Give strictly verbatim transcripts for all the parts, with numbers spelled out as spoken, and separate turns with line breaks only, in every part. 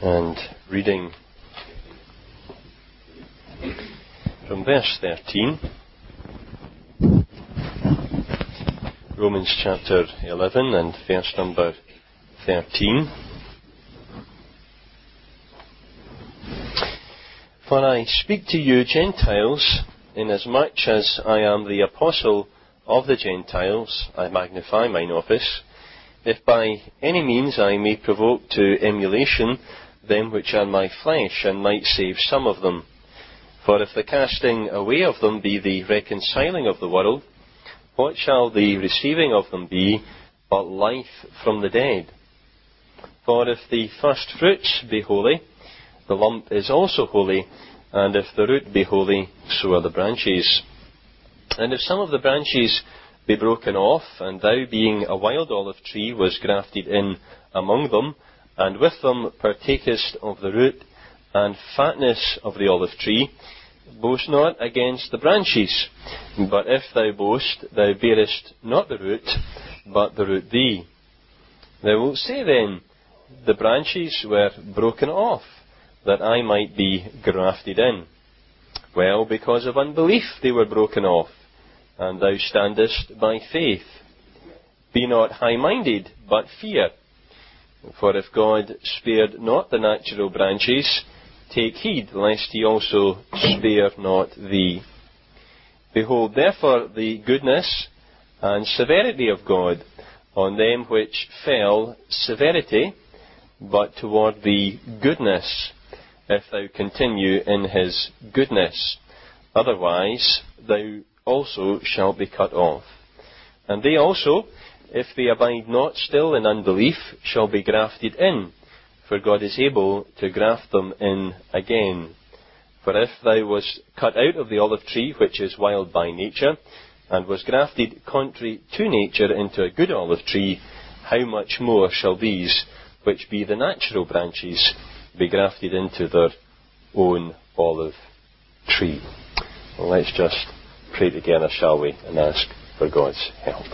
and reading from verse thirteen, Romans chapter eleven and verse number thirteen. For I speak to you Gentiles, inasmuch as I am the apostle of the Gentiles, I magnify mine office, if by any means I may provoke to emulation them which are my flesh, and might save some of them. For if the casting away of them be the reconciling of the world, what shall the receiving of them be but life from the dead? For if the first fruits be holy, the lump is also holy, and if the root be holy, so are the branches. And if some of the branches be broken off, and thou being a wild olive tree was grafted in among them, and with them partakest of the root and fatness of the olive tree, boast not against the branches. But if thou boast, thou bearest not the root, but the root thee. Thou wilt say then, the branches were broken off, that I might be grafted in. Well, because of unbelief they were broken off, and thou standest by faith. Be not high-minded, but fear. For if God spared not the natural branches, take heed lest he also spare not thee. Behold therefore the goodness and severity of God on them which fell, severity, but toward thee goodness, if thou continue in his goodness. Otherwise thou also shalt be cut off. And they also, if they abide not still in unbelief, shall be grafted in, for God is able to graft them in again. For if thou wast cut out of the olive tree, which is wild by nature, and was grafted contrary to nature into a good olive tree, how much more shall these, which be the natural branches, be grafted into their own olive tree? Well, let's just pray together, shall we, and ask for God's help.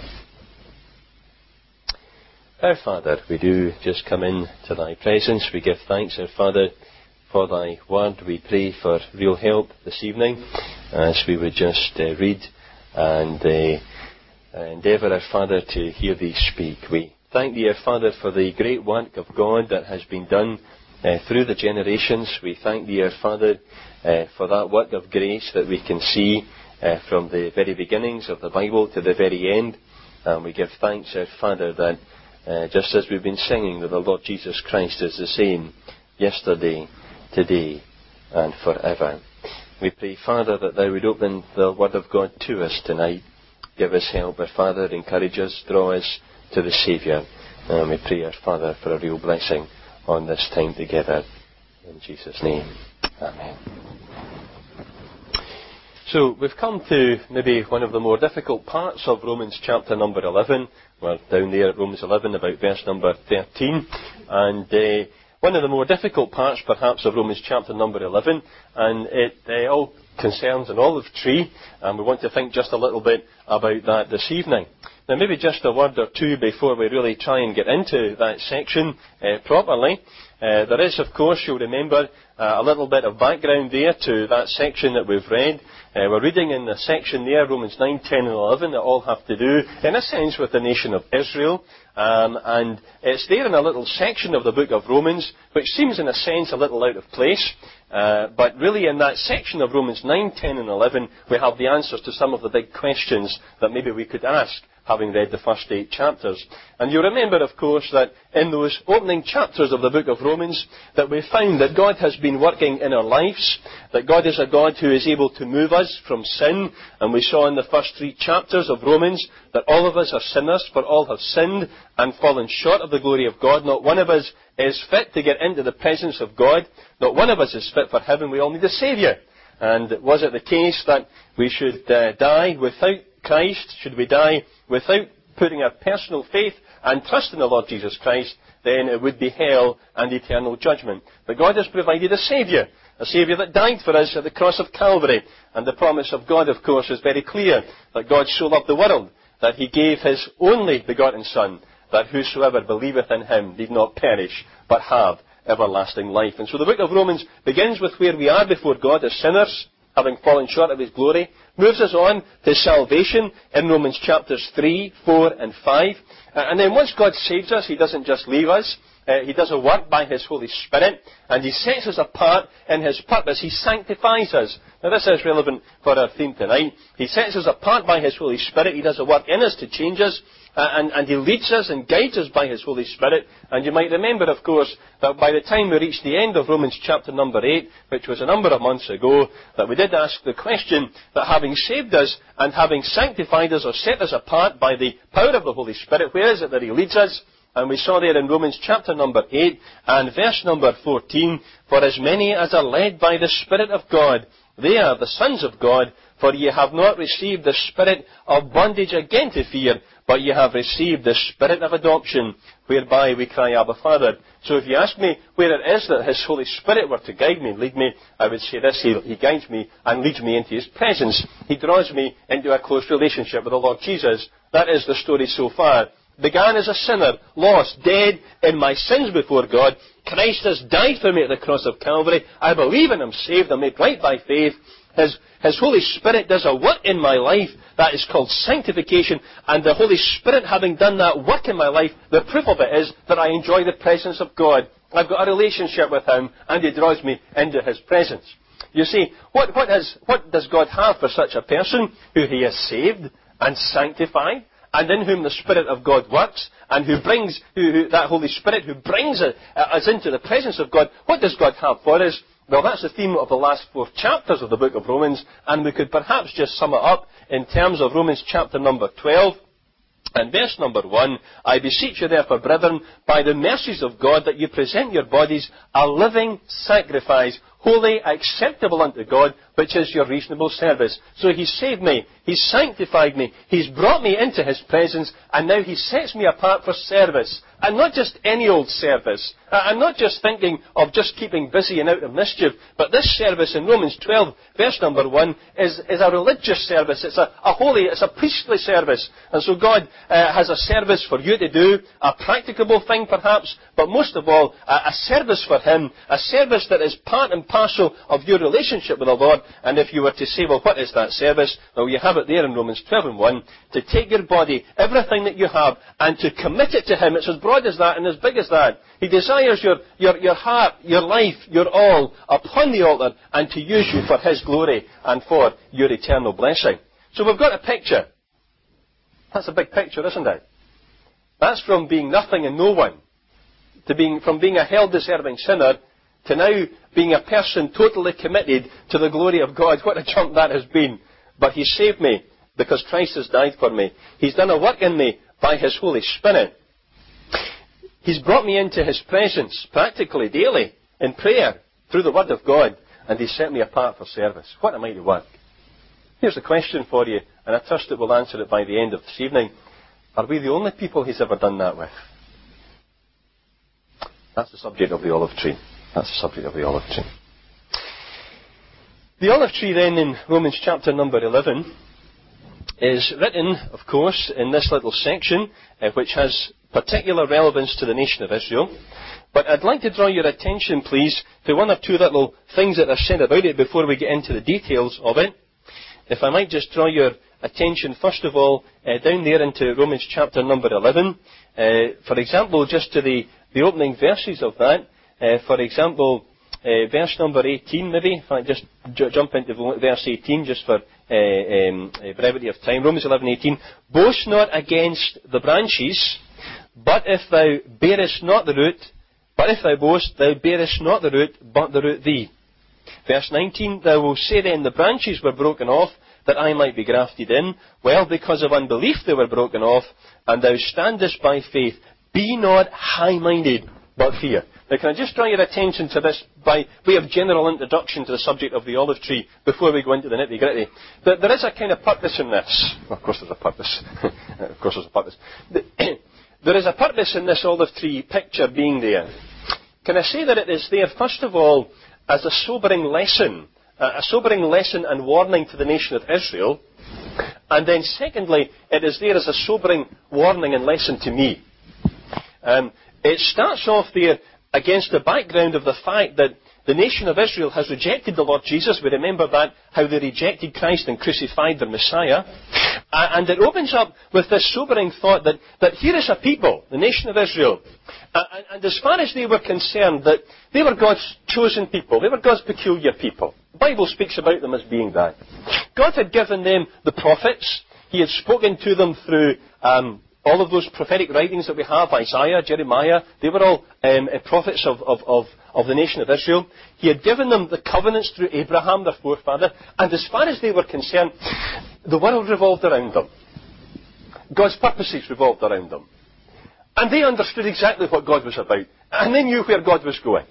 Our Father, we do just come in to thy presence. We give thanks, our Father, for thy word. We pray for real help this evening as we would just uh, read and uh, endeavour, our Father, to hear thee speak. We thank thee, our Father, for the great work of God that has been done uh, through the generations. We thank thee, our Father, uh, for that work of grace that we can see uh, from the very beginnings of the Bible to the very end. And we give thanks, our Father, that Uh, just as we've been singing, that the Lord Jesus Christ is the same yesterday, today, and forever. We pray, Father, that thou would open the Word of God to us tonight. Give us help, our Father, encourage us, draw us to the Saviour. And we pray, our Father, for a real blessing on this time together. In Jesus' name, amen. So, we've come to maybe one of the more difficult parts of Romans chapter number eleven. We're down there at Romans eleven, about verse number thirteen. And uh, one of the more difficult parts, perhaps, of Romans chapter number eleven. And it uh, all concerns an olive tree. And we want to think just a little bit about that this evening. Now, maybe just a word or two before we really try and get into that section uh, properly. Uh, there is, of course, you'll remember, uh, a little bit of background there to that section that we've read. Uh, we're reading in the section there, Romans nine, ten and eleven, that all have to do, in a sense, with the nation of Israel. Um, and it's there in a little section of the book of Romans, which seems, in a sense, a little out of place. Uh, but really, in that section of Romans nine, ten and eleven, we have the answers to some of the big questions that maybe we could ask, having read the first eight chapters. And you remember, of course, that in those opening chapters of the book of Romans, that we found that God has been working in our lives, that God is a God who is able to move us from sin. And we saw in the first three chapters of Romans that all of us are sinners, for all have sinned and fallen short of the glory of God. Not one of us is fit to get into the presence of God. Not one of us is fit for heaven. We all need a Saviour. And was it the case that we should uh, die without Christ? Should we die without putting our personal faith and trust in the Lord Jesus Christ? Then it would be hell and eternal judgment. But God has provided a Saviour, a Saviour that died for us at the cross of Calvary. And the promise of God, of course, is very clear, that God so loved the world that he gave his only begotten Son, that whosoever believeth in him need not perish, but have everlasting life. And so the book of Romans begins with where we are before God as sinners, having fallen short of His glory, moves us on to salvation in Romans chapters three, four and five. Uh, and then once God saves us, He doesn't just leave us. Uh, he does a work by His Holy Spirit, and He sets us apart in His purpose. He sanctifies us. Now this is relevant for our theme tonight. He sets us apart by His Holy Spirit. He does a work in us to change us, uh, and, and He leads us and guides us by His Holy Spirit. And you might remember, of course, that by the time we reached the end of Romans chapter number eight, which was a number of months ago, that we did ask the question that having saved us and having sanctified us or set us apart by the power of the Holy Spirit, where is it that He leads us? And we saw there in Romans chapter number eight and verse number fourteen, for as many as are led by the Spirit of God, they are the sons of God, for ye have not received the spirit of bondage again to fear, but ye have received the Spirit of adoption, whereby we cry, Abba, Father. So if you ask me where it is that His Holy Spirit were to guide me and lead me, I would say this: He, he guides me and leads me into His presence. He draws me into a close relationship with the Lord Jesus. That is the story so far. Began as a sinner, lost, dead in my sins before God. Christ has died for me at the cross of Calvary. I believe and I'm saved. I'm made right by faith. His, His Holy Spirit does a work in my life that is called sanctification. And the Holy Spirit, having done that work in my life, the proof of it is that I enjoy the presence of God. I've got a relationship with Him, and He draws me into His presence. You see, what, what, has, what does God have for such a person who He has saved and sanctified, and in whom the Spirit of God works, and who brings, who, who, that Holy Spirit who brings us, uh, us into the presence of God? What does God have for us? Well, that's the theme of the last four chapters of the book of Romans, and we could perhaps just sum it up in terms of Romans chapter number twelve. And verse number one, I beseech you therefore, brethren, by the mercies of God, that you present your bodies a living sacrifice, holy, acceptable unto God, which is your reasonable service. So He saved me, He's sanctified me, He's brought me into His presence, and now He sets me apart for service. And not just any old service. I'm not just thinking of just keeping busy and out of mischief, but this service in Romans twelve, verse number one, is, is a religious service. It's a, a holy, it's a priestly service. And so God uh, has a service for you to do, a practicable thing perhaps, but most of all, a, a service for Him, a service that is part and parcel of your relationship with the Lord. And if you were to say, well, what is that service? Well, you have it there in Romans twelve and one, to take your body, everything that you have, and to commit it to Him. It's as broad as that and as big as that. He desires your, your, your heart, your life, your all upon the altar, and to use you for His glory and for your eternal blessing. So we've got a picture. That's a big picture, isn't it? That's from being nothing and no one, to being, from being a hell-deserving sinner, to now being a person totally committed to the glory of God. What a jump that has been. But He saved me because Christ has died for me. He's done a work in me by His Holy Spirit. He's brought me into His presence practically daily in prayer through the Word of God, and He's set me apart for service. What a mighty work. Here's a question for you, and I trust that we'll answer it by the end of this evening. Are we the only people He's ever done that with? That's the subject of the olive tree. That's the subject of the olive tree. The olive tree then in Romans chapter number eleven is written, of course, in this little section, uh, which has particular relevance to the nation of Israel. But I'd like to draw your attention, please, to one or two little things that are said about it before we get into the details of it. If I might just draw your attention, first of all, uh, down there into Romans chapter number eleven. Uh, for example, just to the, the opening verses of that. Uh, for example, uh, verse number eighteen, maybe. If I just j- jump into verse eighteen, just for uh, um, uh, brevity of time. Romans eleven eighteen. Boast not against the branches, but if thou bearest not the root, but if thou boast, thou bearest not the root, but the root thee. Verse nineteen, thou wilt say then, the branches were broken off, that I might be grafted in. Well, because of unbelief they were broken off, and thou standest by faith. Be not high-minded, but fear. Now, can I just draw your attention to this by way of general introduction to the subject of the olive tree before we go into the nitty-gritty? There, there is a kind of purpose in this. Well, of course there's a purpose. Of course there's a purpose. There is a purpose in this olive tree picture being there. Can I say that it is there, first of all, as a sobering lesson, a sobering lesson and warning to the nation of Israel, and then secondly, it is there as a sobering warning and lesson to me. Um, it starts off there against the background of the fact that the nation of Israel has rejected the Lord Jesus. We remember that, how they rejected Christ and crucified their Messiah. Uh, and it opens up with this sobering thought that, that here is a people, the nation of Israel. Uh, and, and as far as they were concerned, that they were God's chosen people. They were God's peculiar people. The Bible speaks about them as being that. God had given them the prophets. He had spoken to them through um, all of those prophetic writings that we have, Isaiah, Jeremiah. They were all um, prophets of, of, of, of the nation of Israel. He had given them the covenants through Abraham, their forefather. And as far as they were concerned, the world revolved around them. God's purposes revolved around them. And they understood exactly what God was about. And they knew where God was going.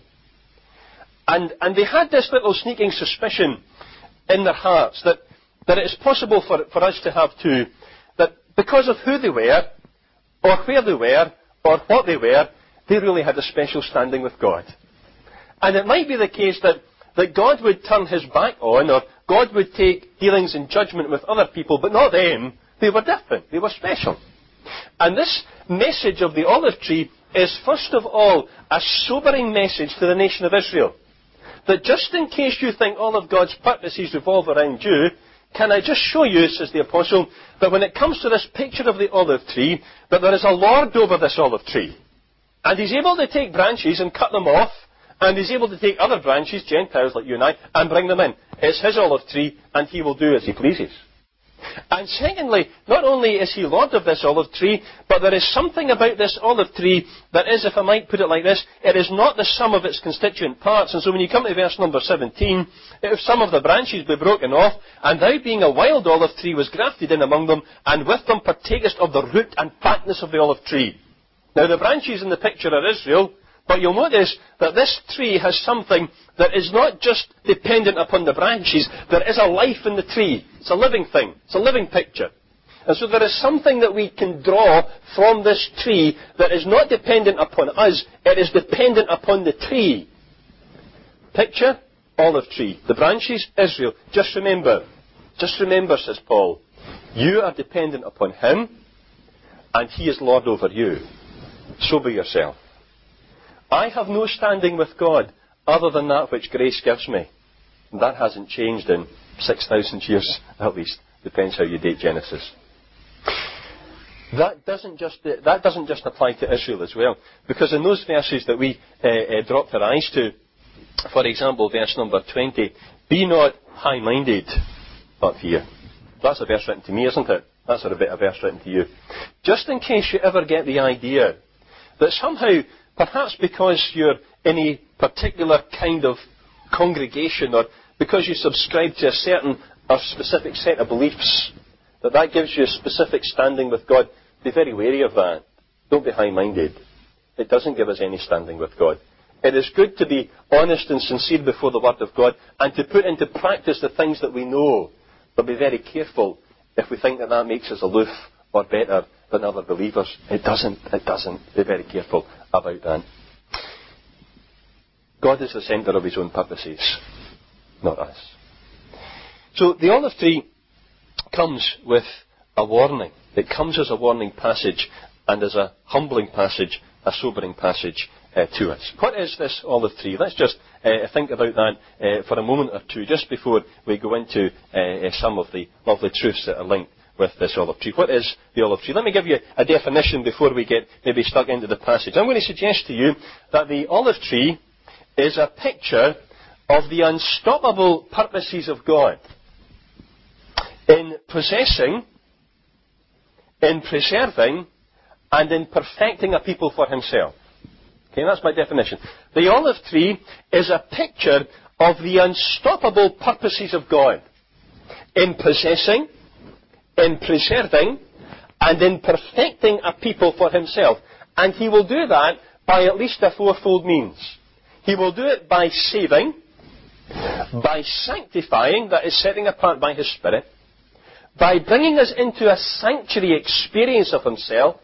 And, and they had this little sneaking suspicion in their hearts that, that it is possible for, for us to have too, that because of who they were, or where they were, or what they were, they really had a special standing with God. And it might be the case that, that God would turn his back on, or God would take dealings in judgment with other people, but not them. They were different. They were special. And this message of the olive tree is first of all a sobering message to the nation of Israel. That just in case you think all of God's purposes revolve around you, can I just show you, says the apostle, that when it comes to this picture of the olive tree, that there is a Lord over this olive tree. And he's able to take branches and cut them off, and he's able to take other branches, Gentiles like you and I, and bring them in. It's his olive tree, and he will do as he pleases. And secondly, not only is he Lord of this olive tree, but there is something about this olive tree that is, if I might put it like this, it is not the sum of its constituent parts. And so when you come to verse number seventeen, if some of the branches be broken off, and thou being a wild olive tree was grafted in among them, and with them partakest of the root and fatness of the olive tree. Now the branches in the picture are Israel, but you'll notice that this tree has something that is not just dependent upon the branches. There is a life in the tree. It's a living thing. It's a living picture. And so there is something that we can draw from this tree that is not dependent upon us. It is dependent upon the tree. Picture, olive tree. The branches, Israel. Just remember, just remember, says Paul, you are dependent upon him, and he is Lord over you. Sober yourself. I have no standing with God other than that which grace gives me. And that hasn't changed in six thousand years, at least. Depends how you date Genesis. That doesn't just, that doesn't just apply to Israel as well. Because in those verses that we uh, uh, dropped our eyes to, for example, verse number twenty, be not high-minded up here. That's a verse written to me, isn't it? That's a bit of a verse written to you. Just in case you ever get the idea that somehow, perhaps because you're in a particular kind of congregation, or because you subscribe to a certain or specific set of beliefs, that that gives you a specific standing with God, be very wary of that. Don't be high-minded. It doesn't give us any standing with God. It is good to be honest and sincere before the Word of God and to put into practice the things that we know, but be very careful if we think that that makes us aloof or better than other believers. It doesn't. It doesn't. Be very careful about that. God is the centre of his own purposes, not us. So the olive tree comes with a warning. It comes as a warning passage and as a humbling passage, a sobering passage uh, to us. What is this olive tree? Let's just uh, think about that uh, for a moment or two, just before we go into uh, some of the lovely truths that are linked with this olive tree. What is the olive tree? Let me give you a definition before we get maybe stuck into the passage. I'm going to suggest to you that the olive tree is a picture of the unstoppable purposes of God in possessing, in preserving, and in perfecting a people for himself. Okay, that's my definition. The olive tree is a picture of the unstoppable purposes of God in possessing, in preserving, and in perfecting a people for himself. And he will do that by at least a fourfold means. He will do it by saving, by sanctifying, that is setting apart by his Spirit, by bringing us into a sanctuary experience of himself,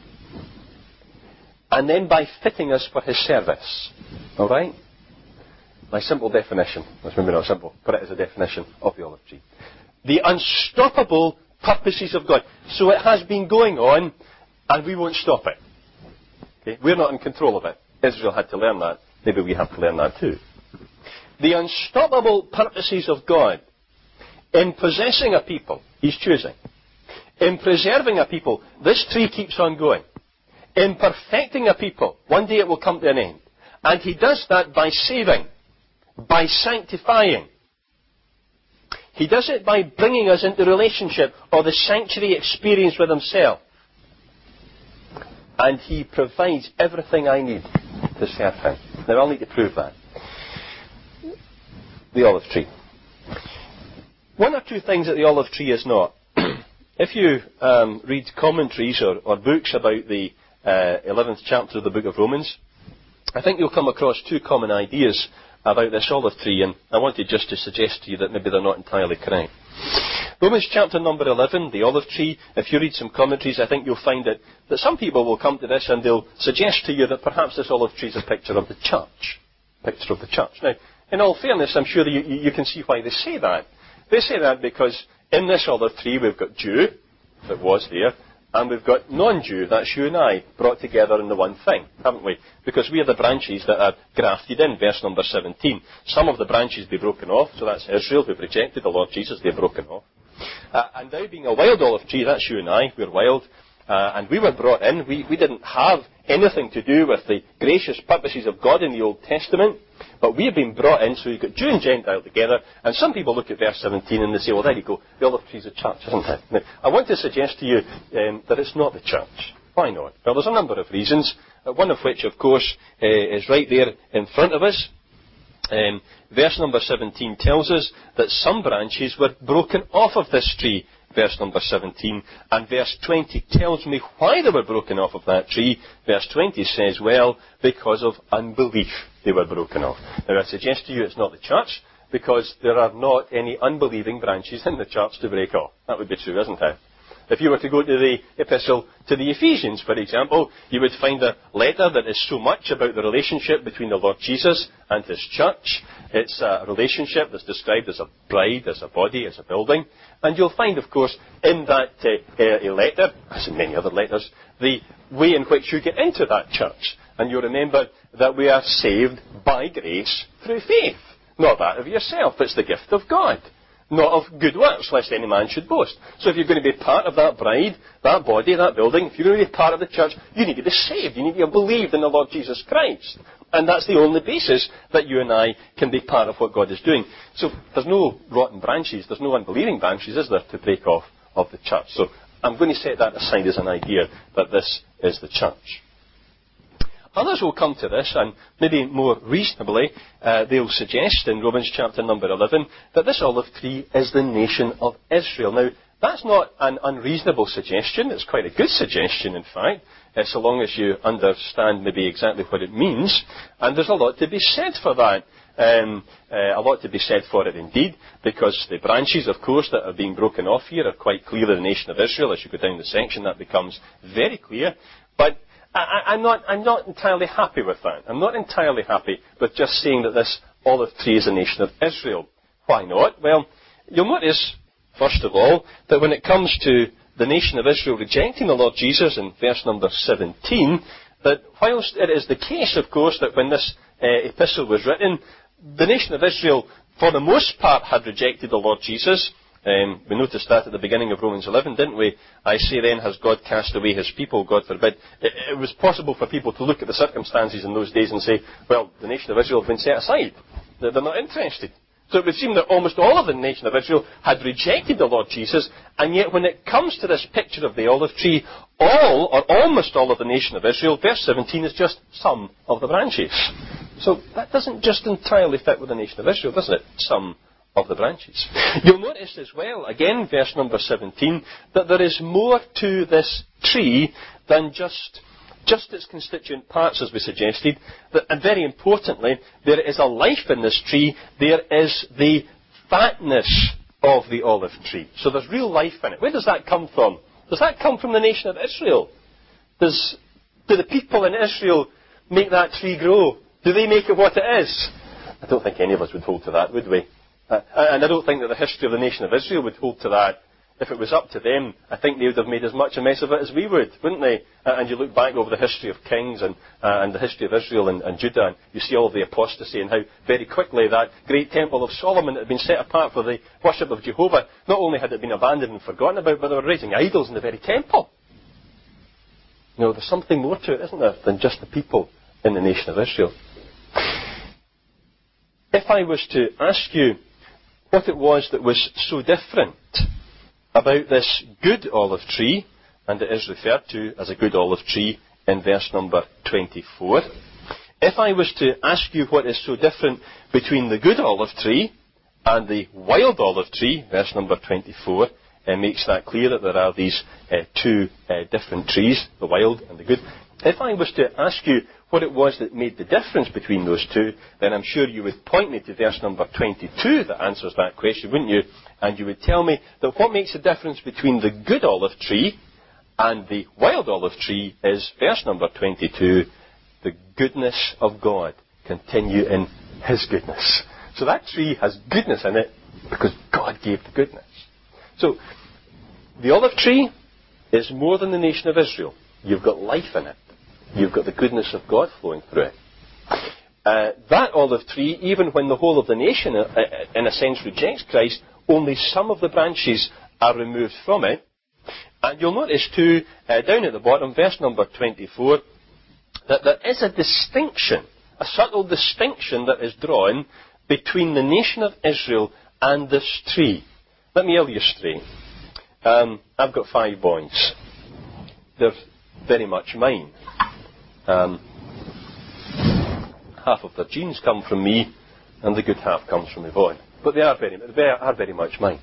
and then by fitting us for his service. Alright? My simple definition, that's maybe not simple, but it is a definition of the olive tree. The unstoppable purposes of God. So it has been going on, and we won't stop it. Okay? We're not in control of it. Israel had to learn that, maybe we have to learn that too. The unstoppable purposes of God in possessing a people, He's choosing. In preserving a people, this tree keeps on going. In perfecting a people, one day it will come to an end. And He does that by saving, by sanctifying. He does it by bringing us into relationship or the sanctuary experience with Himself. And He provides everything I need to serve Him. Now I'll need to prove that. The olive tree. One or two things that the olive tree is not. If you um, read commentaries or, or books about the uh, eleventh chapter of the book of Romans, I think you'll come across two common ideas about this olive tree, and I wanted just to suggest to you that maybe they're not entirely correct. Romans chapter number eleven, the olive tree, if you read some commentaries, I think you'll find that, that some people will come to this and they'll suggest to you that perhaps this olive tree is a picture of the church. Picture of the church. Now, in all fairness, I'm sure that you, you can see why they say that. They say that because in this olive tree we've got Jew, that was there, and we've got non-Jew, that's you and I, brought together in the one thing, haven't we? Because we are the branches that are grafted in, verse number seventeen. Some of the branches be broken off, so that's Israel, who've rejected the Lord Jesus, they're broken off. Uh, and now being a wild olive tree, that's you and I, we're wild, uh, and we were brought in. We, we didn't have anything to do with the gracious purposes of God in the Old Testament, but we have been brought in, so you've got Jew and Gentile together, and some people look at verse seventeen and they say, well, there you go, the olive tree is a church, isn't it? Now, I want to suggest to you um, that it's not the church. Why not? Well, there's a number of reasons, uh, one of which, of course, uh, is right there in front of us. Um, verse number seventeen tells us that some branches were broken off of this tree, verse number seventeen, and verse twenty tells me why they were broken off of that tree. Verse twenty says, well, because of unbelief they were broken off. Now I suggest to you it's not the church, because there are not any unbelieving branches in the church to break off. That would be true, isn't it? If you were to go to the epistle to the Ephesians, for example, you would find a letter that is so much about the relationship between the Lord Jesus and His church. It's a relationship that's described as a bride, as a body, as a building. And you'll find, of course, in that uh, uh, letter, as in many other letters, the way in which you get into that church. And you remember that we are saved by grace through faith. Not that of yourself, it's the gift of God. Not of good works, lest any man should boast. So if you're going to be part of that bride, that body, that building, if you're going to be part of the church, you need to be saved. You need to believe in the Lord Jesus Christ. And that's the only basis that you and I can be part of what God is doing. So there's no rotten branches, there's no unbelieving branches, is there, to break off of the church. So I'm going to set that aside as an idea that this is the church. Others will come to this, and maybe more reasonably, uh, they'll suggest in Romans chapter number eleven that this olive tree is the nation of Israel. Now, that's not an unreasonable suggestion. It's quite a good suggestion, in fact, uh, so long as you understand maybe exactly what it means. And there's a lot to be said for that. Um, uh, a lot to be said for it indeed, because the branches, of course, that are being broken off here are quite clearly the nation of Israel. As you go down the section, that becomes very clear. But I, I'm not, I'm not entirely happy with that. I'm not entirely happy with just saying that this olive tree is a nation of Israel. Why not? Well, you'll notice, first of all, that when it comes to the nation of Israel rejecting the Lord Jesus in verse number seventeen, that whilst it is the case, of course, that when this uh, epistle was written, the nation of Israel, for the most part, had rejected the Lord Jesus. Um, we noticed that at the beginning of Romans eleven, didn't we? I say then, has God cast away His people? God forbid. It, it was possible for people to look at the circumstances in those days and say, well, the nation of Israel have been set aside. They're, they're not interested. So it would seem that almost all of the nation of Israel had rejected the Lord Jesus, and yet when it comes to this picture of the olive tree, all, or almost all of the nation of Israel, verse seventeen is just some of the branches. So that doesn't just entirely fit with the nation of Israel, doesn't it? Some of the branches. You'll notice as well, again, verse number seventeen, that there is more to this tree than just, just its constituent parts, as we suggested. That, and very importantly, there is a life in this tree. There is the fatness of the olive tree. So there's real life in it. Where does that come from? Does that come from the nation of Israel? Does, do the people in Israel make that tree grow? Do they make it what it is? I don't think any of us would hold to that, would we? Uh, and I don't think that the history of the nation of Israel would hold to that if it was up to them, I think they would have made as much a mess of it as we would, wouldn't they? Uh, and you look back over the history of kings and, uh, and the history of Israel and, and Judah, and you see all of the apostasy and how very quickly that great temple of Solomon that had been set apart for the worship of Jehovah, not only had it been abandoned and forgotten about, but they were raising idols in the very temple. You know, there's something more to it, isn't there, than just the people in the nation of Israel. If I was to ask you what it was that was so different about this good olive tree, and it is referred to as a good olive tree in verse number twenty-four. If I was to ask you what is so different between the good olive tree and the wild olive tree, verse number twenty-four, it makes that clear that there are these uh, two uh, different trees, the wild and the good. If I was to ask you what it was that made the difference between those two, then I'm sure you would point me to verse number twenty-two that answers that question, wouldn't you? And you would tell me that what makes the difference between the good olive tree and the wild olive tree is, verse number twenty-two, the goodness of God continue in His goodness. So that tree has goodness in it because God gave the goodness. So, the olive tree is more than the nation of Israel. You've got life in it. You've got the goodness of God flowing through it. Uh, that olive tree, even when the whole of the nation, uh, in a sense, rejects Christ, only some of the branches are removed from it. And you'll notice too, uh, down at the bottom, verse number twenty-four, that there is a distinction, a subtle distinction that is drawn between the nation of Israel and this tree. Let me illustrate. Um, I've got five boys. They're very much mine. Um, half of their genes come from me, and the good half comes from Yvonne. But they are very, they are very much mine.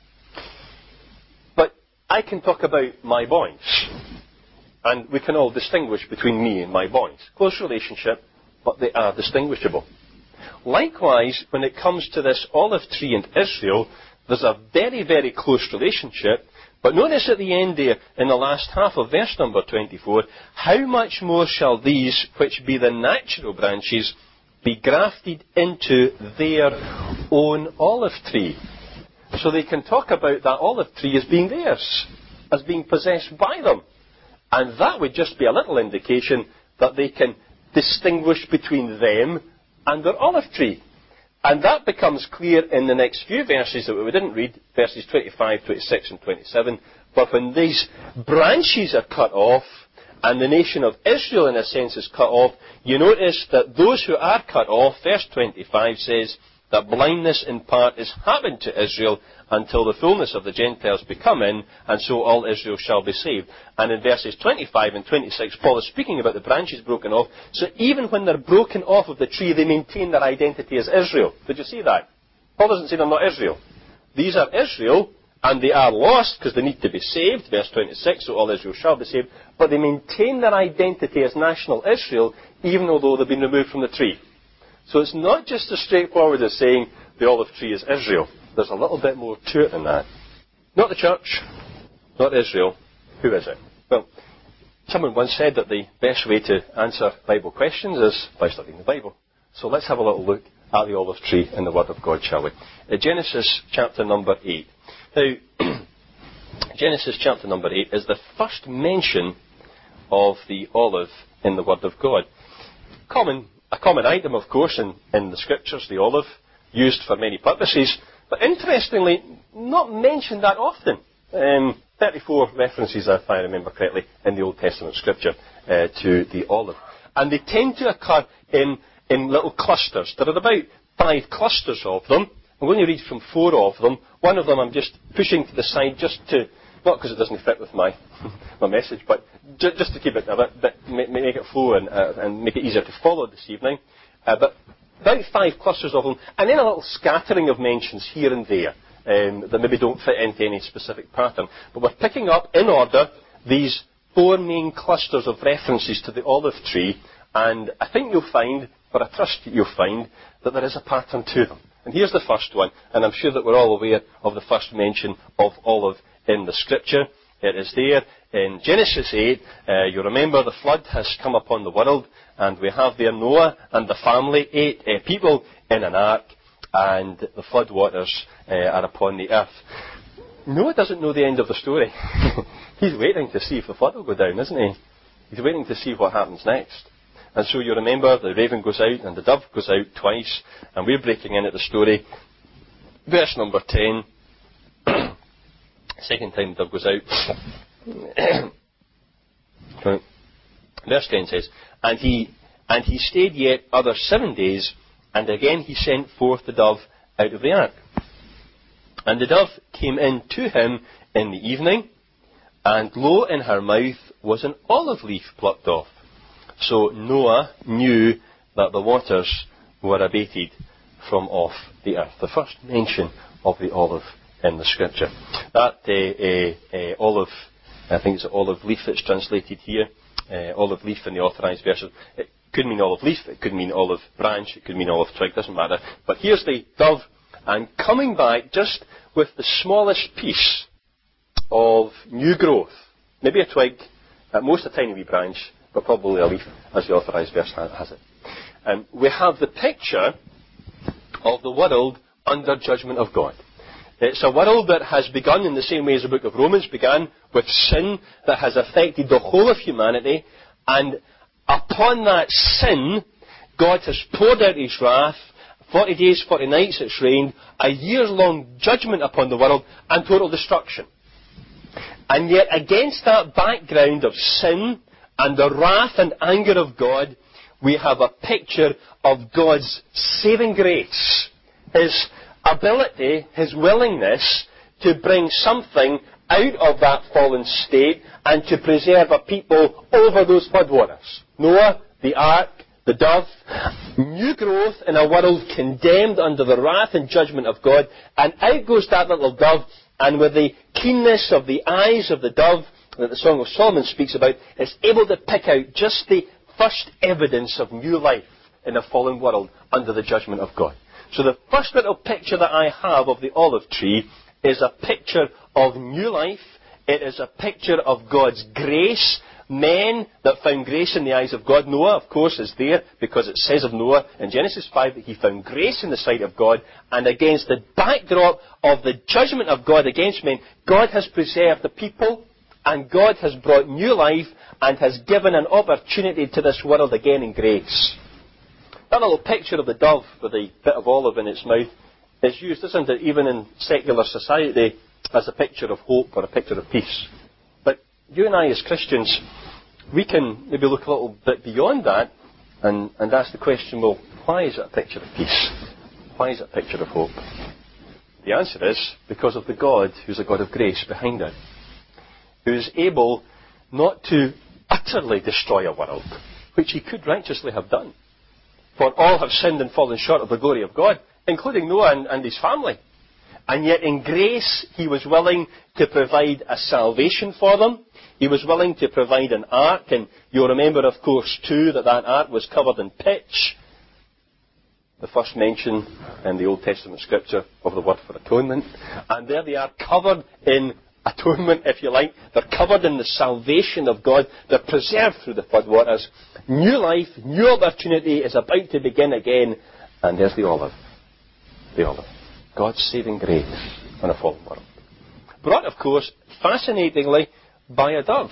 But I can talk about my boys, and we can all distinguish between me and my boys. Close relationship, but they are distinguishable. Likewise, when it comes to this olive tree in Israel, there's a very, very close relationship. But notice at the end there, in the last half of verse number twenty-four, how much more shall these, which be the natural branches, be grafted into their own olive tree? So they can talk about that olive tree as being theirs, as being possessed by them. And that would just be a little indication that they can distinguish between them and their olive tree. And that becomes clear in the next few verses that we didn't read, verses twenty-five, twenty-six and twenty-seven. But when these branches are cut off, and the nation of Israel in a sense is cut off, you notice that those who are cut off, verse twenty-five says, that blindness in part is happened to Israel until the fullness of the Gentiles be come in, and so all Israel shall be saved. And in verses twenty-five and twenty-six, Paul is speaking about the branches broken off. So even when they're broken off of the tree, they maintain their identity as Israel. Did you see that? Paul doesn't say they're not Israel. These are Israel, and they are lost because they need to be saved. Verse twenty-six, so all Israel shall be saved. But they maintain their identity as national Israel, even although they've been removed from the tree. So it's not just as straightforward as saying the olive tree is Israel. There's a little bit more to it than that. Not the church, not Israel. Who is it? Well, someone once said that the best way to answer Bible questions is by studying the Bible. So let's have a little look at the olive tree in the Word of God, shall we? Uh, Genesis chapter number eight. Now, Genesis chapter number eight is the first mention of the olive in the Word of God. Common A common item, of course, in, in the Scriptures, the olive, used for many purposes, but interestingly, not mentioned that often. Um, thirty-four references, if I remember correctly, in the Old Testament Scripture uh, to the olive. And they tend to occur in, in little clusters. There are about five clusters of them. I'm going to read from four of them. One of them I'm just pushing to the side just to, not because it doesn't fit with my my message, but ju- just to keep it a bit, bit make it flow and, uh, and make it easier to follow this evening. Uh, but about five clusters of them, and then a little scattering of mentions here and there um, that maybe don't fit into any specific pattern. But we're picking up in order these four main clusters of references to the olive tree, and I think you'll find, or I trust you'll find, that there is a pattern to them. And here's the first one, and I'm sure that we're all aware of the first mention of olive in the Scripture. It is there in Genesis eight. Uh, you remember the flood has come upon the world, and we have there Noah and the family, eight uh, people in an ark, and the flood waters uh, are upon the earth. Noah doesn't know the end of the story. He's waiting to see if the flood will go down, isn't he? He's waiting to see what happens next. And so you remember the raven goes out and the dove goes out twice, and we're breaking in at the story. Verse number ten. Second time the dove goes out. Verse ten says, And he and he stayed yet other seven days, and again he sent forth the dove out of the ark. And the dove came in to him in the evening, and lo, in her mouth was an olive leaf plucked off. So Noah knew that the waters were abated from off the earth. The first mention of the olive in the scripture. That uh, uh, uh, olive, I think it's an olive leaf that's translated here, uh, olive leaf in the authorised version. It could mean olive leaf, it could mean olive branch, it could mean olive twig, doesn't matter. But here's the dove, and coming back just with the smallest piece of new growth, maybe a twig, at most a tiny wee branch, but probably a leaf, as the authorised verse has it. Um, we have the picture of the world under judgment of God. It's a world that has begun in the same way as the book of Romans began, with sin that has affected the whole of humanity, and upon that sin, God has poured out His wrath. Forty days, forty nights it's rained, a years-long judgment upon the world, and total destruction. And yet, against that background of sin and the wrath and anger of God, we have a picture of God's saving grace, His ability, His willingness to bring something out of that fallen state and to preserve a people over those floodwaters. Noah, the ark, the dove, new growth in a world condemned under the wrath and judgment of God, and out goes that little dove, and with the keenness of the eyes of the dove that the Song of Solomon speaks about, it's able to pick out just the first evidence of new life in a fallen world under the judgment of God. So the first little picture that I have of the olive tree is a picture of new life. It is a picture of God's grace. Men that found grace in the eyes of God. Noah, of course, is there because it says of Noah in Genesis five that he found grace in the sight of God. And against the backdrop of the judgment of God against men, God has preserved the people, and God has brought new life and has given an opportunity to this world again in grace. That little picture of the dove with a bit of olive in its mouth is used, isn't it, even in secular society, as a picture of hope or a picture of peace. But you and I as Christians, we can maybe look a little bit beyond that and, and ask the question, well, why is it a picture of peace? Why is it a picture of hope? The answer is because of the God who's a God of grace behind it, who is able not to utterly destroy a world, which He could righteously have done. For all have sinned and fallen short of the glory of God, including Noah and, and his family. And yet in grace, He was willing to provide a salvation for them. He was willing to provide an ark. And you'll remember, of course, too, that that ark was covered in pitch. The first mention in the Old Testament scripture of the word for atonement. And there they are, covered in atonement, if you like. They're covered in the salvation of God. They're preserved through the floodwaters. New life, new opportunity is about to begin again. And there's the olive. The olive. God's saving grace on a fallen world. Brought, of course, fascinatingly, by a dove.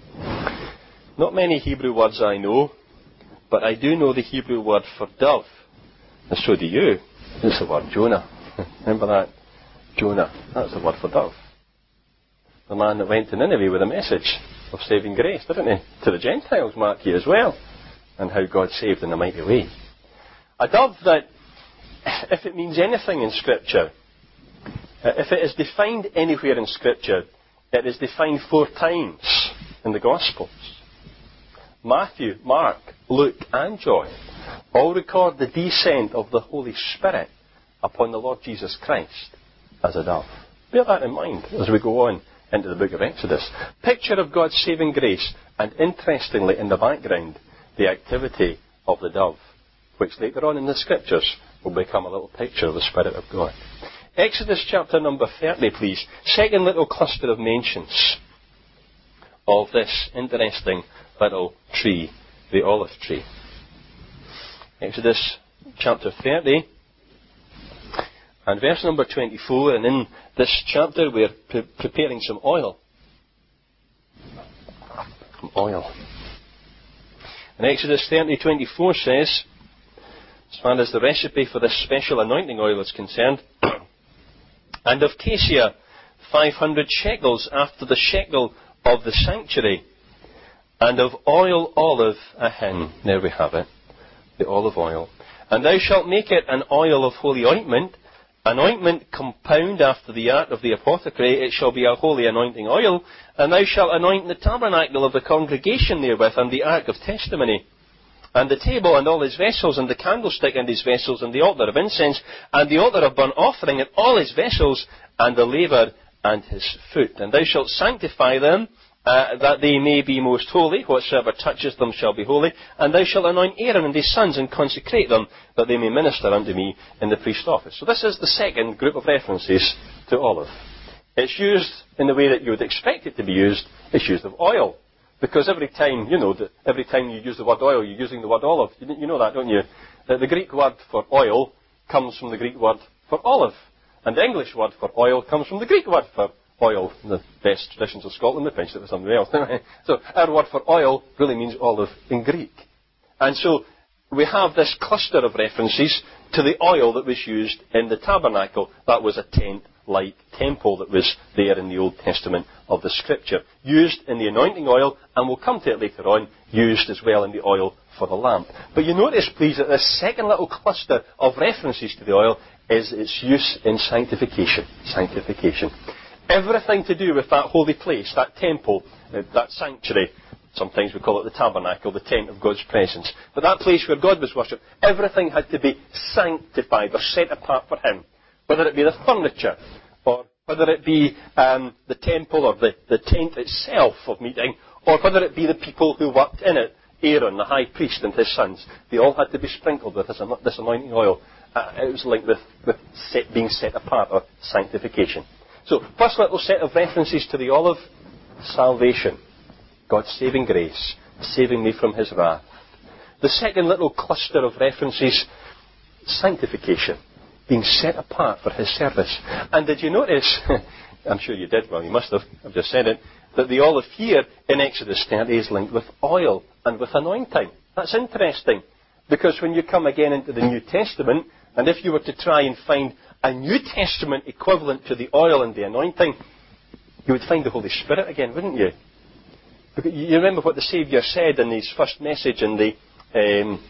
Not many Hebrew words I know, but I do know the Hebrew word for dove. And so do you. It's the word Jonah. Remember that? Jonah. That's the word for dove. The man that went to Nineveh with a message of saving grace, didn't he? To the Gentiles, mark you as well. And how God saved in a mighty way. A dove that, if it means anything in Scripture, if it is defined anywhere in Scripture, it is defined four times in the Gospels. Matthew, Mark, Luke and John all record the descent of the Holy Spirit upon the Lord Jesus Christ as a dove. Bear that in mind as we go on into the book of Exodus. Picture of God's saving grace, and interestingly in the background, the activity of the dove, which later on in the Scriptures will become a little picture of the Spirit of God. Exodus chapter number thirty, please. Second little cluster of mentions of this interesting little tree, the olive tree. Exodus chapter thirty And verse number twenty-four, and in this chapter we're pre- preparing some oil. Some oil. And Exodus thirty twenty-four says, as far as the recipe for this special anointing oil is concerned, and of cassia five hundred shekels after the shekel of the sanctuary, and of oil olive a hin. There we have it, the olive oil. And thou shalt make it an oil of holy ointment, an ointment compound after the art of the apothecary. It shall be a holy anointing oil, and thou shalt anoint the tabernacle of the congregation therewith, and the ark of testimony, and the table and all his vessels, and the candlestick and his vessels, and the altar of incense, and the altar of burnt offering, and all his vessels, and the laver and his foot. And thou shalt sanctify them, uh, that they may be most holy. Whatsoever touches them shall be holy. And thou shalt anoint Aaron and his sons, and consecrate them, that they may minister unto me in the priest's office. So this is the second group of references to olive. It's used in the way that you would expect it to be used. It's used of oil. Because every time, you know, that every time you use the word oil, you're using the word olive. You, you know that, don't you? That the Greek word for oil comes from the Greek word for olive. And the English word for oil comes from the Greek word for oil. In the best traditions of Scotland, they pinched it with something else. So our word for oil really means olive in Greek. And so we have this cluster of references to the oil that was used in the tabernacle. That was a tent-like temple that was there in the Old Testament of the Scripture. Used in the anointing oil, and we'll come to it later on, used as well in the oil for the lamp. But you notice, please, that this second little cluster of references to the oil is its use in sanctification. Sanctification. Everything to do with that holy place, that temple, uh, that sanctuary. Sometimes we call it the tabernacle, the tent of God's presence. But that place where God was worshipped, everything had to be sanctified or set apart for Him. Whether it be the furniture, or whether it be um, the temple or the, the tent itself of meeting, or whether it be the people who worked in it, Aaron, the high priest, and his sons. They all had to be sprinkled with this, this anointing oil. Uh, it was linked with, with set, being set apart, or sanctification. So, first little set of references to the olive, salvation. God's saving grace, saving me from His wrath. The second little cluster of references, sanctification, being set apart for His service. And did you notice, I'm sure you did, well you must have, I've just said it, that the olive here in Exodus thirty is linked with oil and with anointing. That's interesting, because when you come again into the New Testament, and if you were to try and find a New Testament equivalent to the oil and the anointing, you would find the Holy Spirit again, wouldn't you? You remember what the Saviour said in His first message in the um,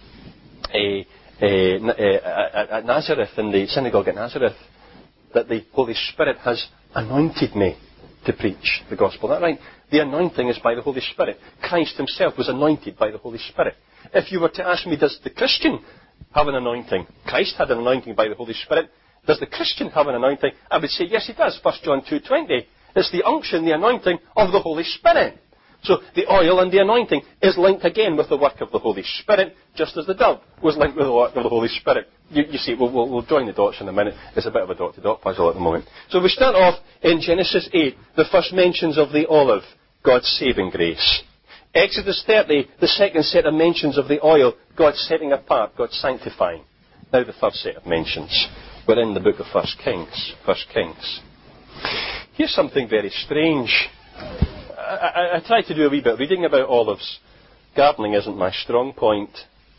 uh, uh, uh, at Nazareth, in the synagogue at Nazareth, that the Holy Spirit has anointed me to preach the gospel. Is that right? The anointing is by the Holy Spirit. Christ Himself was anointed by the Holy Spirit. If you were to ask me, does the Christian have an anointing? Christ had an anointing by the Holy Spirit. Does the Christian have an anointing? I would say, yes, he does. First John two twenty. It's the unction, the anointing of the Holy Spirit. So the oil and the anointing is linked again with the work of the Holy Spirit, just as the dove was linked with the work of the Holy Spirit. You, you see, we'll, we'll, we'll join the dots in a minute. It's a bit of a dot-to-dot puzzle at the moment. So we start off in Genesis eight, the first mentions of the olive, God's saving grace. Exodus thirty, the second set of mentions of the oil, God's setting apart, God's sanctifying. Now the third set of mentions. We're in the book of First Kings. First Kings. Here's something very strange. I, I, I tried to do a wee bit of reading about olives. Gardening isn't my strong point.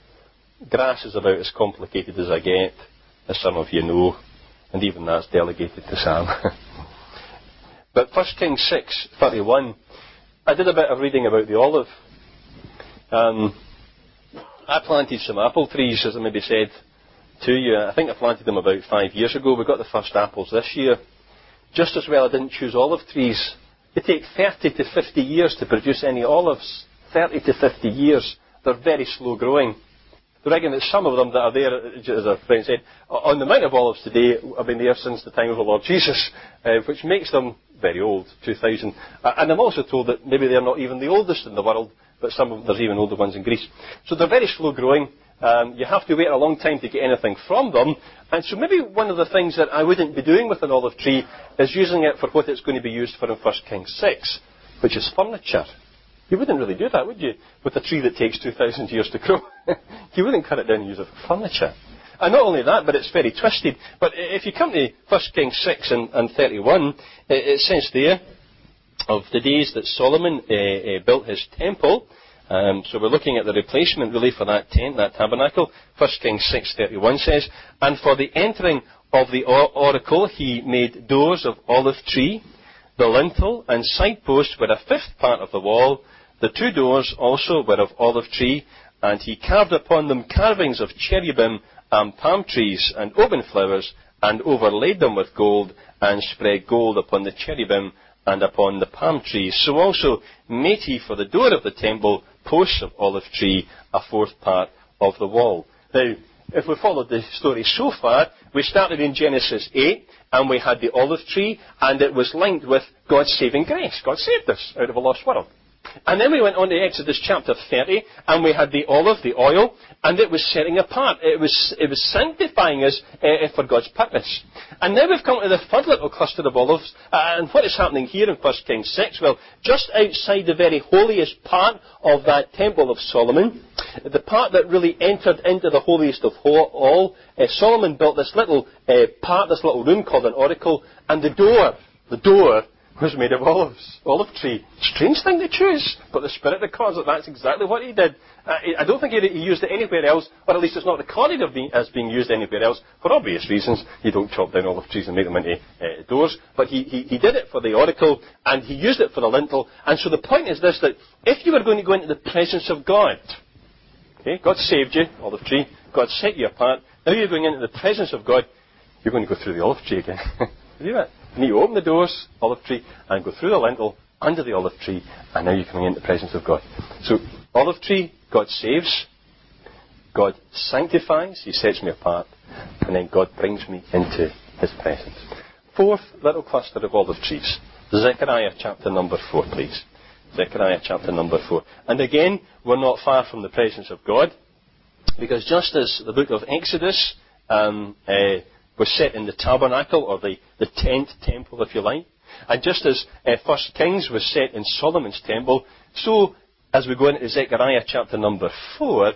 Grass is about as complicated as I get, as some of you know, and even that's delegated to Sam. But First Kings six thirty-one, I did a bit of reading about the olive. Um, I planted some apple trees, as I maybe said to you. I think I planted them about five years ago. We got the first apples this year. Just as well I didn't choose olive trees. They take thirty to fifty years to produce any olives. thirty to fifty years. They're very slow growing. I reckon that some of them that are there, as our friend said, on the Mount of Olives today have been there since the time of the Lord Jesus, uh, which makes them very old, two thousand. Uh, and I'm also told that maybe they're not even the oldest in the world, but some of them, there's even older ones in Greece. So they're very slow growing. Um, you have to wait a long time to get anything from them. And so maybe one of the things that I wouldn't be doing with an olive tree is using it for what it's going to be used for in First Kings six, which is furniture. You wouldn't really do that, would you? With a tree that takes two thousand years to grow. You wouldn't cut it down and use it for furniture. And not only that, but it's very twisted. But if you come to First Kings six and, and thirty-one, it, it says there of the days that Solomon uh, uh, built his temple. Um, so we're looking at the replacement really for that tent, that tabernacle. First Kings six thirty-one says, and for the entering of the or- oracle he made doors of olive tree. The lintel and side post were a fifth part of the wall. The two doors also were of olive tree, and he carved upon them carvings of cherubim and palm trees and open flowers, and overlaid them with gold, and spread gold upon the cherubim and upon the palm trees. So also made he for the door of the temple posts of olive tree, a fourth part of the wall. Now, if we followed the story so far, we started in Genesis eight, and we had the olive tree, and it was linked with God's saving grace. God saved us out of a lost world. And then we went on to Exodus chapter thirty, and we had the olive, the oil, and it was setting apart. It was, it was sanctifying us uh, for God's purpose. And now we've come to the third little cluster of olives, uh, and what is happening here in First Kings six? Well, just outside the very holiest part of that temple of Solomon, the part that really entered into the holiest of all, uh, Solomon built this little uh, part, this little room called an oracle, and the door, the door, was made of olives, olive tree. Strange thing to choose, but the Spirit records that that's exactly what he did. Uh, I don't think he, he used it anywhere else, or at least it's not recorded of being, as being used anywhere else, for obvious reasons. You don't chop down olive trees and make them into uh, doors, but he, he, he did it for the oracle, and he used it for the lintel. And so the point is this, that if you were going to go into the presence of God, okay, God saved you, olive tree, God set you apart, now you're going into the presence of God, you're going to go through the olive tree again. Do that. And you open the doors, olive tree, and go through the lintel, under the olive tree, and now you're coming into the presence of God. So, olive tree, God saves, God sanctifies, he sets me apart, and then God brings me into his presence. Fourth little cluster of olive trees. Zechariah chapter number four, please. Zechariah chapter number four. And again, we're not far from the presence of God, because just as the book of Exodus um, uh, was set in the tabernacle, or the, the tent temple, if you like. And just as uh, First Kings was set in Solomon's temple, so as we go into Zechariah chapter number four,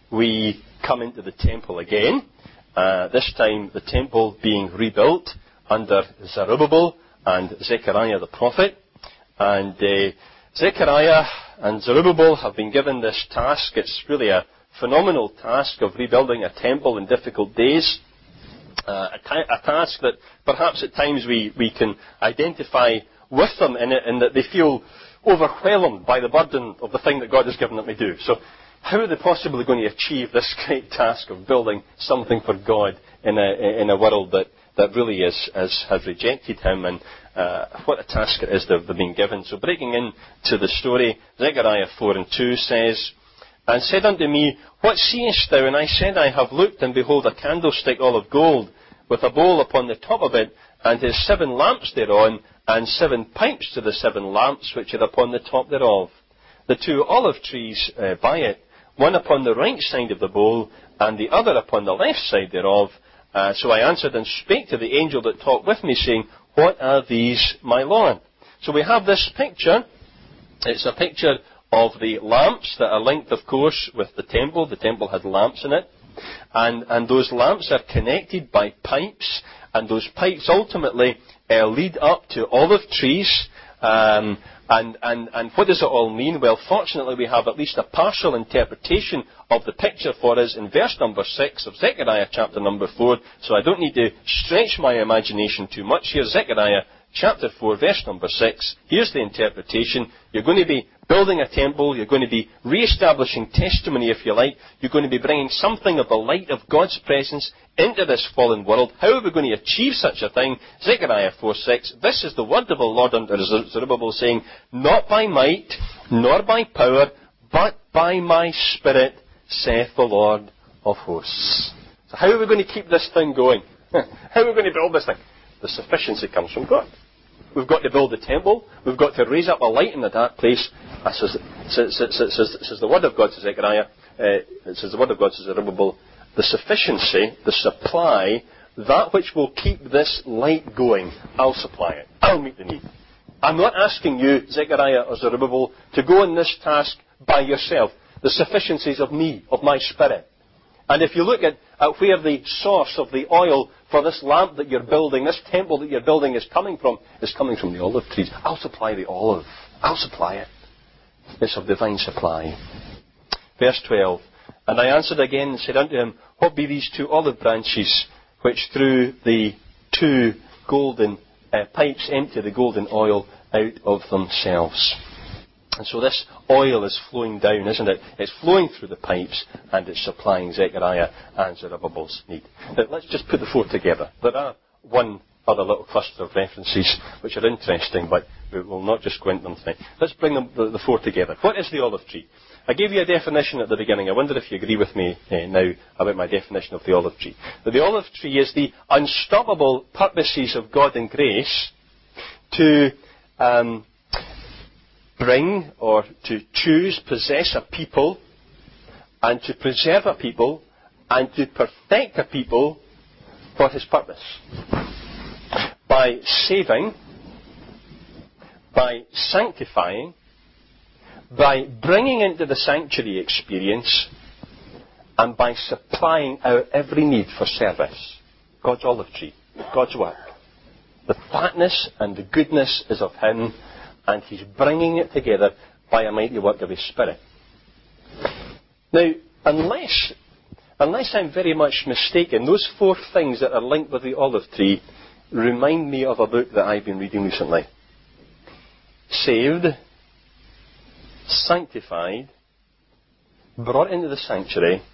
we come into the temple again. Uh, this time the temple being rebuilt under Zerubbabel and Zechariah the prophet. And uh, Zechariah and Zerubbabel have been given this task. It's really a phenomenal task of rebuilding a temple in difficult days. Uh, a, ta- a task that perhaps at times we, we can identify with them in it, in that they feel overwhelmed by the burden of the thing that God has given them to do. So how are they possibly going to achieve this great task of building something for God in a, in a world that, that really is, is, has rejected him, and uh, what a task it is they've been given. So breaking into the story, Zechariah four and two says, and said unto me, what seest thou? And I said, I have looked, and behold, a candlestick all of gold, with a bowl upon the top of it, and his seven lamps thereon, and seven pipes to the seven lamps which are upon the top thereof. The two olive trees uh, by it, one upon the right side of the bowl, and the other upon the left side thereof. Uh, so I answered and spake to the angel that talked with me, saying, what are these, my Lord? So we have this picture. It's a picture of the lamps that are linked, of course, with the temple. The temple had lamps in it. And, and those lamps are connected by pipes. And those pipes ultimately uh, lead up to olive trees. Um, and, and, and what does it all mean? Well, fortunately, we have at least a partial interpretation of the picture for us in verse number six of Zechariah chapter number four. So I don't need to stretch my imagination too much here. Zechariah chapter four, verse number six. Here's the interpretation. You're going to be building a temple. You're going to be re-establishing testimony, if you like. You're going to be bringing something of the light of God's presence into this fallen world. How are we going to achieve such a thing? Zechariah four six. This is the word of the Lord unto Zerubbabel, saying, not by might, nor by power, but by my Spirit, saith the Lord of hosts. So how are we going to keep this thing going? How are we going to build this thing? The sufficiency comes from God. We've got to build the temple. We've got to raise up a light in the dark place. It says, says, says, says, says the word of God to Zechariah. Uh, it says the word of God to Zerubbabel. The sufficiency, the supply, that which will keep this light going, I'll supply it. I'll meet the need. I'm not asking you, Zechariah or Zerubbabel, to go on this task by yourself. The sufficiencies of me, of my Spirit. And if you look at, at where the source of the oil for this lamp that you're building, this temple that you're building is coming from, it's coming from the olive trees. I'll supply the olive. I'll supply it. It's of divine supply. Verse twelve. And I answered again and said unto him, what be these two olive branches which through the two golden uh, pipes empty the golden oil out of themselves? And so this oil is flowing down, isn't it? It's flowing through the pipes and it's supplying Zechariah and Zerubbabel's need. Now, let's just put the four together. There are one other little cluster of references which are interesting, but we will not just go into them tonight. Let's bring them, the, the four together. What is the olive tree? I gave you a definition at the beginning. I wonder if you agree with me uh, now about my definition of the olive tree. That the olive tree is the unstoppable purposes of God and grace to um, bring or to choose, possess a people, and to preserve a people, and to perfect a people for His purpose. By saving, by sanctifying, by bringing into the sanctuary experience, and by supplying our every need for service. God's olive tree, God's work. The fatness and the goodness is of Him, and He's bringing it together by a mighty work of His Spirit. Now, unless, unless I'm very much mistaken, those four things that are linked with the olive tree remind me of a book that I've been reading recently. Saved, sanctified, brought into the sanctuary,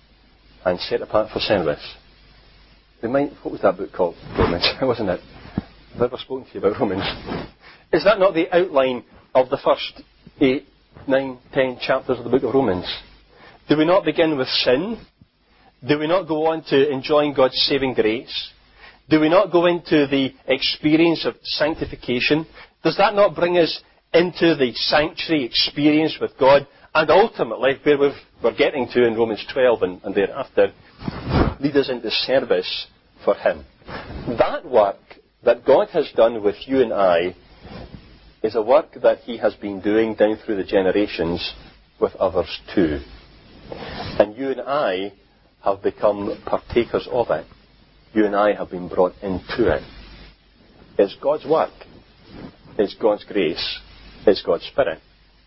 and set apart for service. Remind, what was that book called? Romans, wasn't it? I've never spoken to you about Romans. Is that not the outline of the first eight, nine, ten chapters of the book of Romans? Do we not begin with sin? Do we not go on to enjoying God's saving grace? Do we not go into the experience of sanctification? Does that not bring us into the sanctuary experience with God? And ultimately, where we've, we're getting to in Romans twelve and, and thereafter, lead us into service for Him. That work that God has done with you and I is a work that He has been doing down through the generations with others too. And you and I have become partakers of it. You and I have been brought into it. It's God's work. It's God's grace. It's God's Spirit.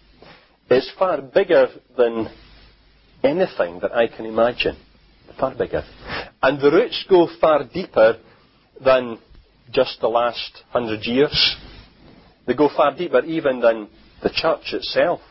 It's far bigger than anything that I can imagine. Far bigger. And the roots go far deeper than just the last hundred years. They go far deeper even than the church itself.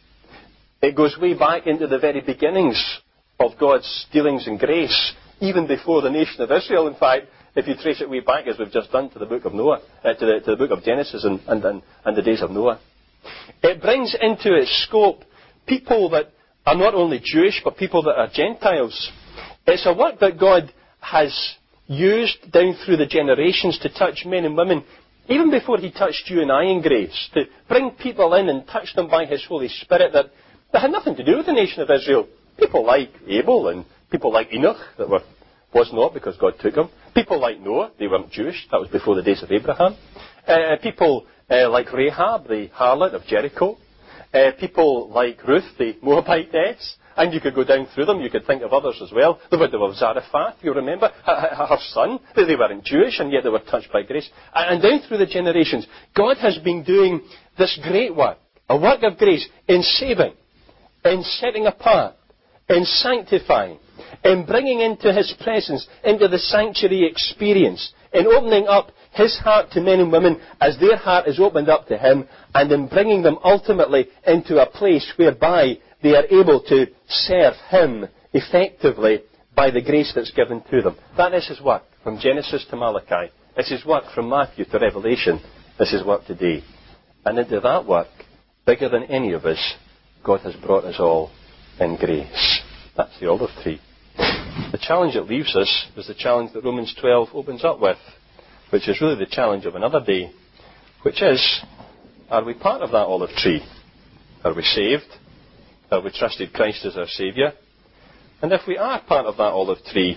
It goes way back into the very beginnings of God's dealings in grace, even before the nation of Israel. In fact, if you trace it way back, as we've just done, to the book of Noah, uh, to, the, to the book of Genesis and, and, and, and the days of Noah. It brings into its scope people that are not only Jewish, but people that are Gentiles. It's a work that God has used down through the generations to touch men and women, even before He touched you and I in grace, to bring people in and touch them by His Holy Spirit that, that had nothing to do with the nation of Israel. People like Abel and people like Enoch, that were, was not because God took him. People like Noah, they weren't Jewish, that was before the days of Abraham. Uh, people uh, like Rahab, the harlot of Jericho. Uh, people like Ruth, the Moabitess. And you could go down through them, you could think of others as well. The widow of Zarephath, you remember, her, her son, they weren't Jewish and yet they were touched by grace. And down through the generations, God has been doing this great work, a work of grace in saving, in setting apart, in sanctifying, in bringing into His presence, into the sanctuary experience, in opening up His heart to men and women as their heart is opened up to Him, and in bringing them ultimately into a place whereby they are able to serve Him effectively by the grace that's given to them. That is His work from Genesis to Malachi. It's His work from Matthew to Revelation. It's His work today. And into that work, bigger than any of us, God has brought us all in grace. That's the olive tree. The challenge it leaves us is the challenge that Romans twelve opens up with, which is really the challenge of another day, which is, are we part of that olive tree? Are we saved? Have we trusted Christ as our Saviour? And if we are part of that olive tree,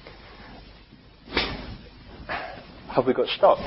have we got stuck?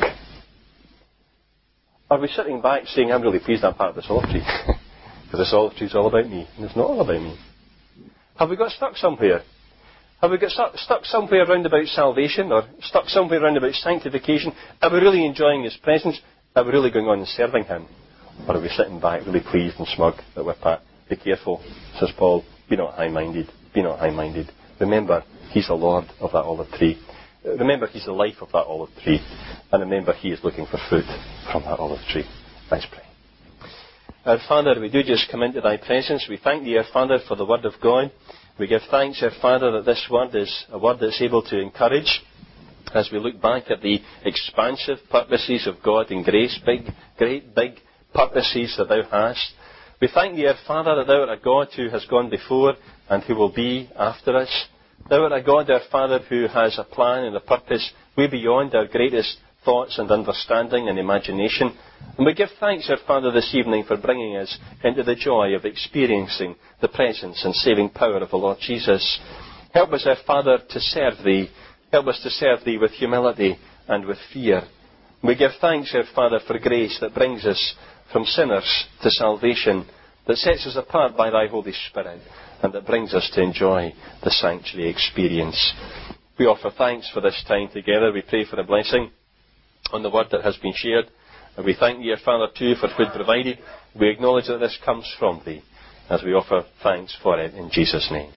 Are we sitting back saying, I'm really pleased I'm part of this olive tree? Because this olive tree is all about me. And it's not all about me. Have we got stuck somewhere? Have we got stuck, stuck somewhere around about salvation, or stuck somewhere around about sanctification? Are we really enjoying His presence? Are we really going on and serving Him? Or are we sitting back really pleased and smug that we're pat? Be careful, says Paul. Be not high-minded. Be not high-minded. Remember, He's the Lord of that olive tree. Remember, He's the life of that olive tree. And remember, He is looking for fruit from that olive tree. Let's pray. Our Father, we do just come into Thy presence. We thank Thee, our Father, for the Word of God. We give thanks, our Father, that this Word is a Word that's able to encourage as we look back at the expansive purposes of God in grace, big, great, big purposes that Thou hast. We thank Thee, our Father, that Thou art a God who has gone before and who will be after us. Thou art a God, our Father, who has a plan and a purpose way beyond our greatest thoughts and understanding and imagination. And we give thanks, our Father, this evening for bringing us into the joy of experiencing the presence and saving power of the Lord Jesus. Help us, our Father, to serve Thee. Help us to serve Thee with humility and with fear. We give thanks, our Father, for grace that brings us from sinners to salvation, that sets us apart by Thy Holy Spirit, and that brings us to enjoy the sanctuary experience. We offer thanks for this time together. We pray for a blessing on the word that has been shared. And we thank Thee, our Father, too, for food provided. We acknowledge that this comes from Thee, as we offer thanks for it in Jesus' name.